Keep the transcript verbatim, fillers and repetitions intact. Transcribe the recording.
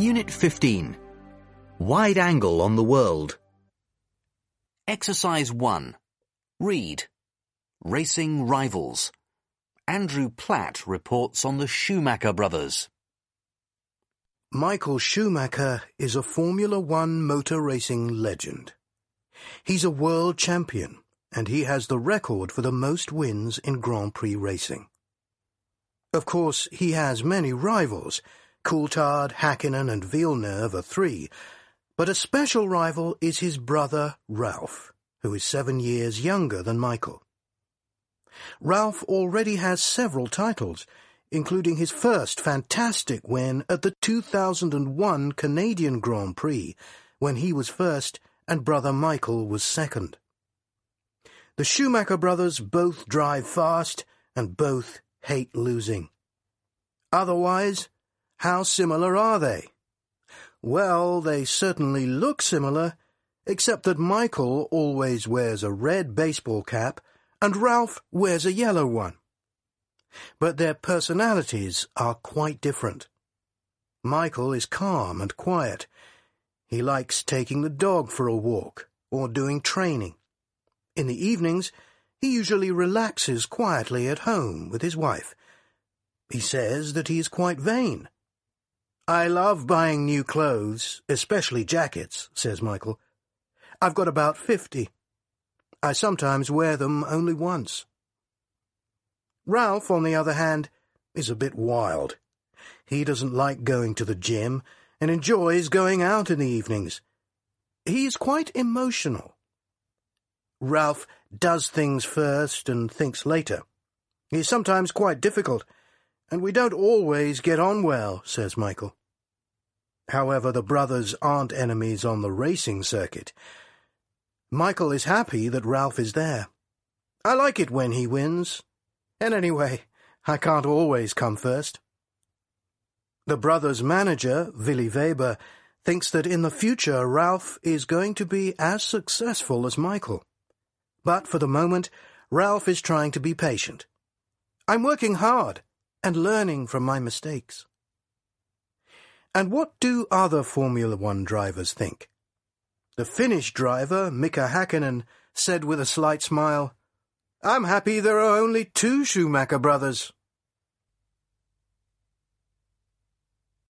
Unit fifteen. Wide angle on the world. Exercise one. Read. Racing rivals. Andrew Platt reports on the Schumacher brothers. Michael Schumacher is a Formula One motor racing legend. He's a world champion, and he has the record for the most wins in Grand Prix racing. Of course, he has many rivals. Coulthard, Häkkinen and Villeneuve are three, but a special rival is his brother Ralf, who is seven years younger than Michael. Ralf already has several titles, including his first fantastic win at the two thousand one Canadian Grand Prix, when he was first and brother Michael was second. The Schumacher brothers both drive fast and both hate losing. Otherwise, how similar are they? Well, they certainly look similar, except that Michael always wears a red baseball cap and Ralf wears a yellow one. But their personalities are quite different. Michael is calm and quiet. He likes taking the dog for a walk or doing training. In the evenings, he usually relaxes quietly at home with his wife. He says that he is quite vain. "I love buying new clothes, especially jackets," says Michael. "I've got about fifty. I sometimes wear them only once." Ralf, on the other hand, is a bit wild. He doesn't like going to the gym and enjoys going out in the evenings. He's quite emotional. Ralf does things first and thinks later. He's sometimes quite difficult, and we don't always get on well, says Michael. However, the brothers aren't enemies on the racing circuit. Michael is happy that Ralf is there. "I like it when he wins. And anyway, I can't always come first." The brothers' manager, Willy Weber, thinks that in the future Ralf is going to be as successful as Michael. But for the moment, Ralf is trying to be patient. "I'm working hard and learning from my mistakes." And what do other Formula One drivers think? The Finnish driver, Mika Häkkinen, said with a slight smile, "I'm happy there are only two Schumacher brothers."